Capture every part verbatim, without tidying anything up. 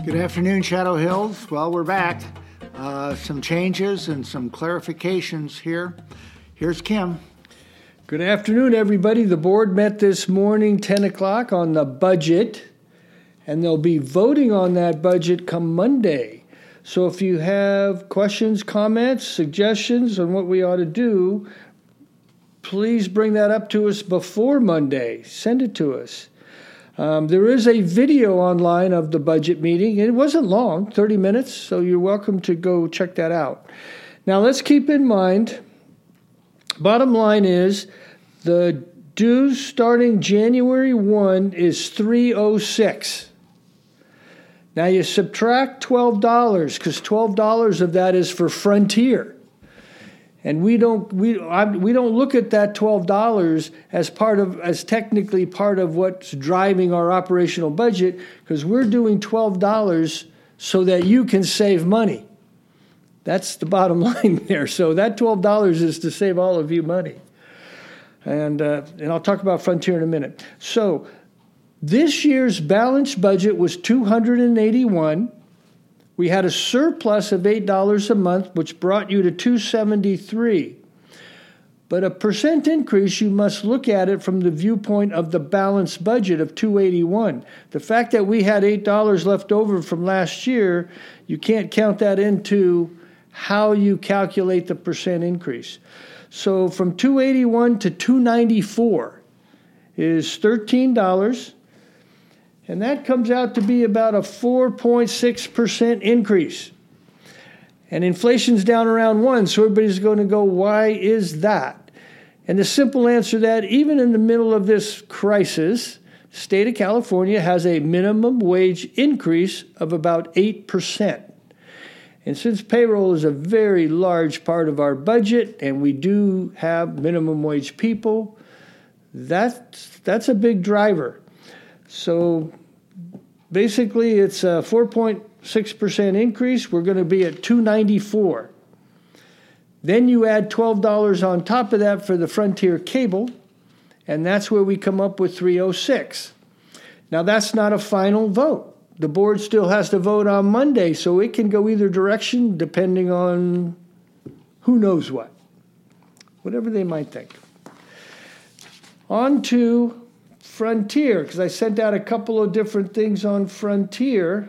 Good afternoon, Shadow Hills. Well, we're back. Uh, some changes and some clarifications here. Here's Kim. Good afternoon, everybody. The board met this morning, ten o'clock, on the budget, and they'll be voting on that budget come Monday. So if you have questions, comments, suggestions on what we ought to do, please bring that up to us before Monday. Send it to us. Um, there is a video online of the budget meeting. It wasn't long, thirty minutes, so you're welcome to go check that out. Now, let's keep in mind, bottom line is the dues starting January first is three oh six. Now, you subtract twelve dollars because twelve dollars of that is for Frontier. And we don't we I, we don't look at that twelve dollars as part of as technically part of what's driving our operational budget, because we're doing twelve dollars so that you can save money. That's the bottom line there. So that twelve dollars is to save all of you money. And uh, and I'll talk about Frontier in a minute. So this year's balanced budget was two hundred eighty-one. We had a surplus of eight dollars a month, which brought you to two hundred seventy-three. But a percent increase, you must look at it from the viewpoint of the balanced budget of two hundred eighty-one. The fact that we had eight dollars left over from last year, you can't count that into how you calculate the percent increase. So from two hundred eighty-one to two hundred ninety-four is thirteen dollars. And that comes out to be about a four point six percent increase. And inflation's down around one, so everybody's going to go, why is that? And the simple answer to that, even in the middle of this crisis, the state of California has a minimum wage increase of about eight percent. And since payroll is a very large part of our budget, and we do have minimum wage people, that's, that's a big driver. So basically, it's a four point six percent increase. We're going to be at two hundred ninety-four. Then you add twelve dollars on top of that for the Frontier cable, and that's where we come up with three oh six. Now, that's not a final vote. The board still has to vote on Monday, so it can go either direction depending on who knows what, whatever they might think. On to Frontier, because I sent out a couple of different things on Frontier,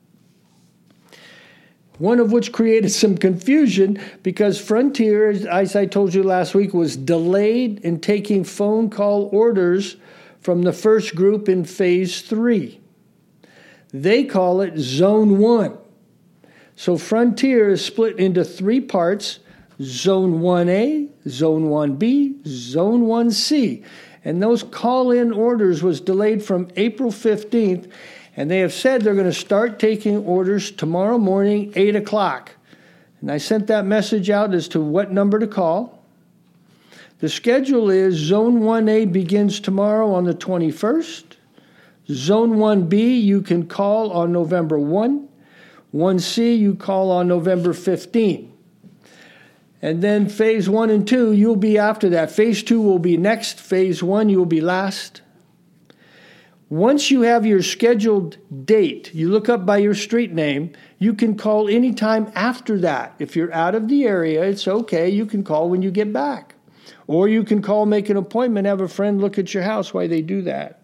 one of which created some confusion because Frontier, as I told you last week, was delayed in taking phone call orders from the first group in phase three. They call it Zone one. So Frontier is split into three parts: Zone one A, Zone one B, Zone one C. And those call-in orders was delayed from April fifteenth, and they have said they're going to start taking orders tomorrow morning, eight o'clock. And I sent that message out as to what number to call. The schedule is Zone one A begins tomorrow on the twenty-first. Zone one B you can call on November first. one C you call on November fifteenth. And then phase one and two, you'll be after that. Phase two will be next. Phase one, you'll be last. Once you have your scheduled date, you look up by your street name, you can call anytime after that. If you're out of the area, it's okay. You can call when you get back. Or you can call, make an appointment, have a friend look at your house while they do that.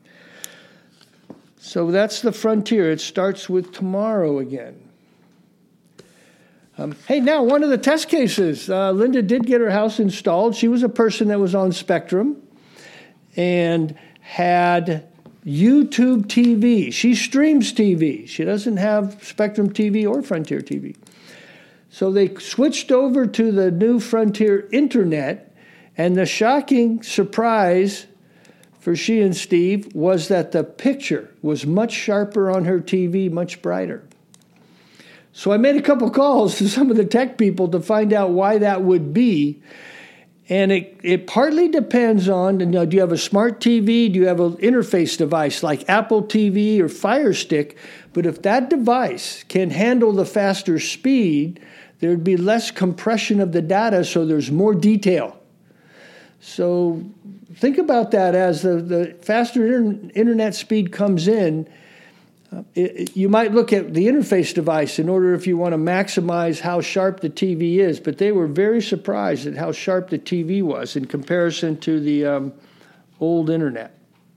So that's the Frontier. It starts with tomorrow again. Um, hey, now, one of the test cases, uh, Linda did get her house installed. She was a person that was on Spectrum and had YouTube T V. She streams T V. She doesn't have Spectrum T V or Frontier T V. So they switched over to the new Frontier Internet, and the shocking surprise for she and Steve was that the picture was much sharper on her T V, much brighter. So I made a couple calls to some of the tech people to find out why that would be. And it, it partly depends on, you know, do you have a smart T V? Do you have an interface device like Apple T V or Fire Stick? But if that device can handle the faster speed, there'd be less compression of the data, so there's more detail. So think about that as the, the faster inter- internet speed comes in. Uh, it, it, you might look at the interface device in order if you want to maximize how sharp the T V is, but they were very surprised at how sharp the T V was in comparison to the um, old internet.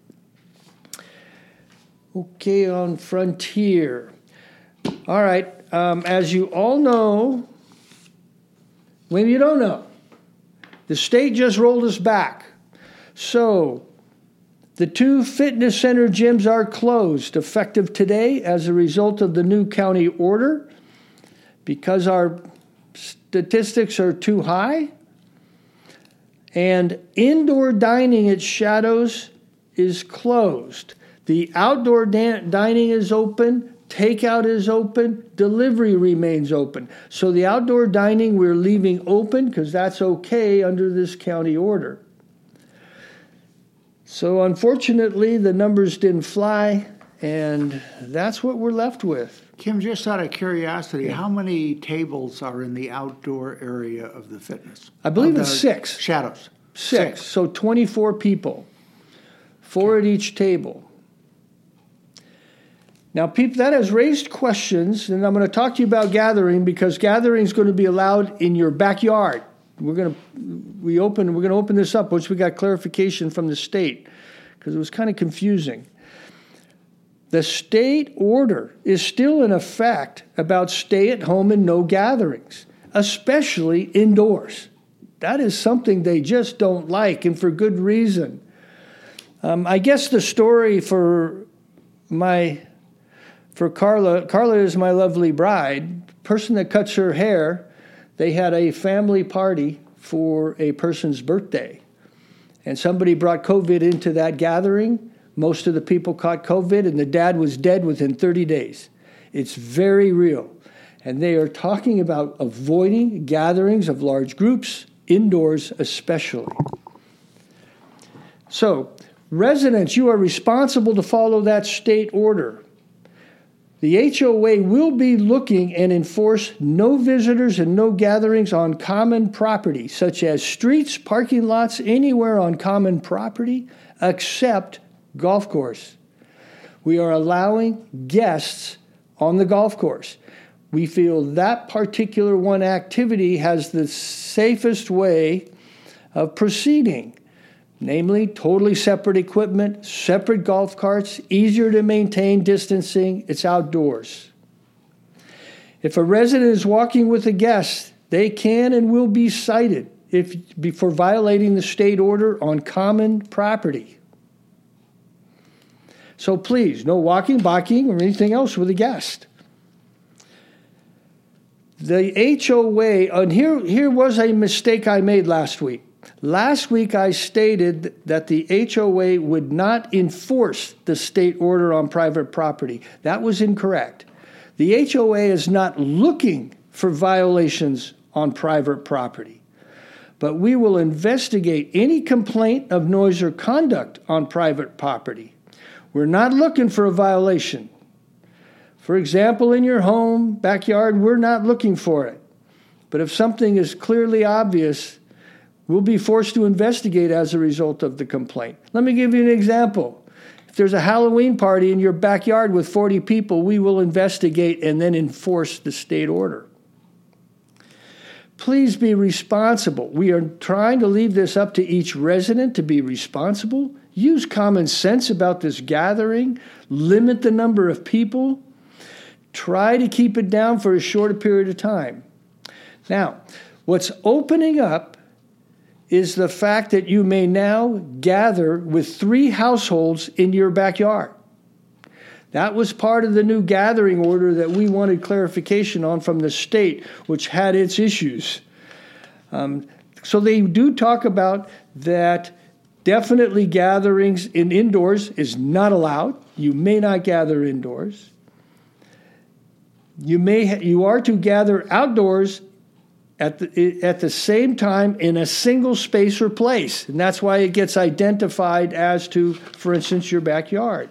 Okay, on Frontier. All right, um, as you all know, maybe you don't know, the state just rolled us back. So the two fitness center gyms are closed effective today as a result of the new county order because our statistics are too high. And indoor dining at Shadows is closed. The outdoor da- dining is open, takeout is open, delivery remains open. So the outdoor dining we're leaving open because that's okay under this county order. So unfortunately, the numbers didn't fly, and that's what we're left with. Kim, just out of curiosity, yeah. How many tables are in the outdoor area of the fitness? I believe it's six. Shadows. Six. six. So twenty-four people, four okay. at each table. Now, people, that has raised questions, and I'm going to talk to you about gathering because gathering is going to be allowed in your backyard. We're going to we open we're going to open this up once we got clarification from the state because it was kind of confusing. The state order is still in effect about stay at home and no gatherings, especially indoors. That is something they just don't like, and for good reason. Um, I guess the story for my for Carla Carla is my lovely bride, person that cuts her hair. They had a family party for a person's birthday, and somebody brought COVID into that gathering. Most of the people caught COVID, and the dad was dead within thirty days. It's very real, and they are talking about avoiding gatherings of large groups, indoors especially. So, residents, you are responsible to follow that state order. The H O A will be looking and enforce no visitors and no gatherings on common property, such as streets, parking lots, anywhere on common property, except golf course. We are allowing guests on the golf course. We feel that particular one activity has the safest way of proceeding. Namely, totally separate equipment, separate golf carts, easier to maintain distancing, it's outdoors. If a resident is walking with a guest, they can and will be cited if, for violating the state order on common property. So please, no walking, biking, or anything else with a guest. The H O A, and here, here was a mistake I made last week. Last week, I stated that the H O A would not enforce the state order on private property. That was incorrect. The H O A is not looking for violations on private property, but we will investigate any complaint of noise or conduct on private property. We're not looking for a violation. For example, in your home, backyard, we're not looking for it. But if something is clearly obvious, we'll be forced to investigate as a result of the complaint. Let me give you an example. If there's a Halloween party in your backyard with forty people, we will investigate and then enforce the state order. Please be responsible. We are trying to leave this up to each resident to be responsible. Use common sense about this gathering. Limit the number of people. Try to keep it down for a shorter period of time. Now, what's opening up is the fact that you may now gather with three households in your backyard. That was part of the new gathering order that we wanted clarification on from the state, which had its issues. Um, so they do talk about that definitely gatherings in indoors is not allowed. You may not gather indoors. You may ha- you are to gather outdoors at the, at the same time in a single space or place. And that's why it gets identified as to, for instance, your backyard.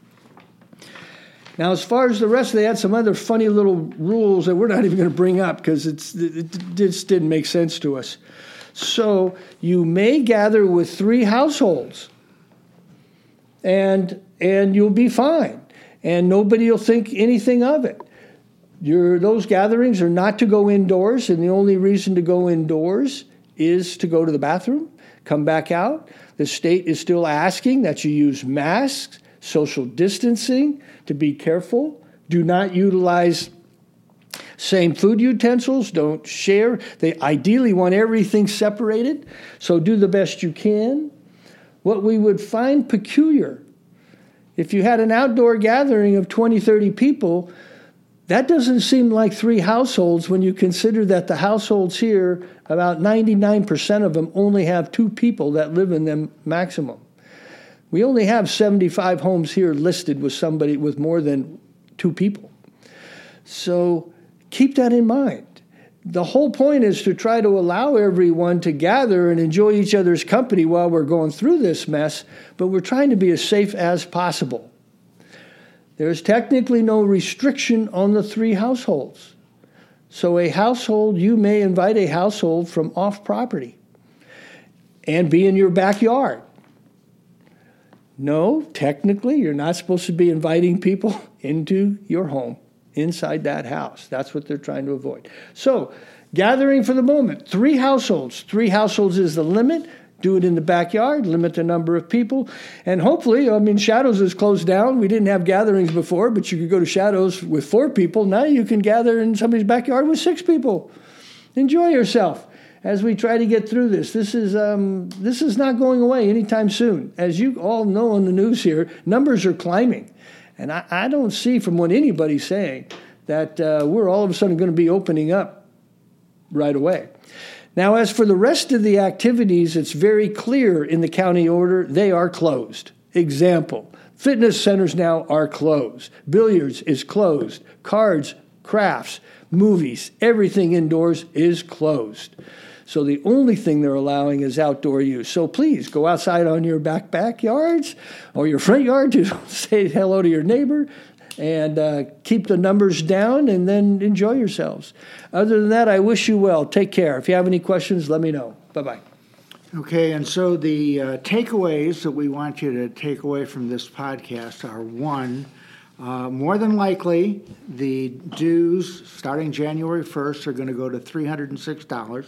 Now, as far as the rest, they had some other funny little rules that we're not even going to bring up because it's, it just didn't make sense to us. So you may gather with three households, and and you'll be fine. and nobody will think anything of it. Your, those gatherings are not to go indoors, and the only reason to go indoors is to go to the bathroom, come back out. The state is still asking that you use masks, social distancing, to be careful. Do not utilize same food utensils. Don't share. They ideally want everything separated, so do the best you can. What we would find peculiar, if you had an outdoor gathering of twenty, thirty people, that doesn't seem like three households when you consider that the households here, about ninety-nine percent of them only have two people that live in them maximum. We only have seventy-five homes here listed with somebody with more than two people. So keep that in mind. The whole point is to try to allow everyone to gather and enjoy each other's company while we're going through this mess, but we're trying to be as safe as possible. There's technically no restriction on the three households. So a household, you may invite a household from off property and be in your backyard. No, technically, you're not supposed to be inviting people into your home, inside that house. That's what they're trying to avoid. So, gathering for the moment, three households. Three households is the limit. Do it in the backyard, limit the number of people. And hopefully, I mean, Shadows is closed down. We didn't have gatherings before, but you could go to Shadows with four people. Now you can gather in somebody's backyard with six people. Enjoy yourself as we try to get through this. This is um, this is not going away anytime soon. As you all know on the news here, numbers are climbing. And I, I don't see from what anybody's saying that uh, we're all of a sudden going to be opening up right away. Now, as for the rest of the activities, it's very clear in the county order, they are closed. Example, fitness centers now are closed. Billiards is closed. Cards, crafts, movies, everything indoors is closed. So the only thing they're allowing is outdoor use. So please go outside on your back backyards or your front yard to say hello to your neighbor and uh, keep the numbers down and then enjoy yourselves. Other than that, I wish you well. Take care. If you have any questions, let me know. Bye-bye. Okay, and so the uh, takeaways that we want you to take away from this podcast are, one, uh, more than likely, the dues starting January first are going to go to three hundred six dollars.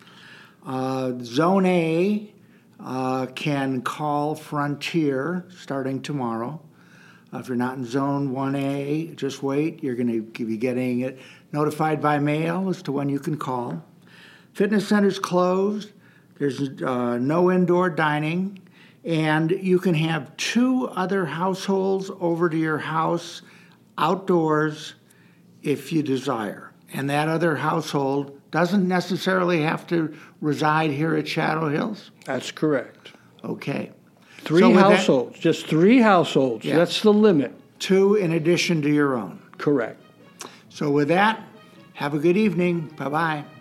Uh, Zone A uh, can call Frontier starting tomorrow. Uh, if you're not in Zone one A, just wait. You're going to be getting it notified by mail as to when you can call. Fitness centers closed. There's uh, no indoor dining. And you can have two other households over to your house outdoors if you desire. And that other household doesn't necessarily have to reside here at Shadow Hills? That's correct. Okay. Three so households, that, just three households. Yeah. That's the limit. Two in addition to your own. Correct. So with that, have a good evening. Bye-bye.